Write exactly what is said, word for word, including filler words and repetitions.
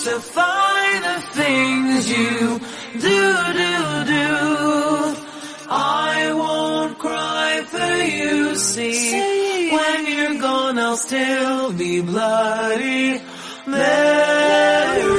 justify the things you do, do, do. I won't cry for you, see. When you're gone I'll still be bloody Mary.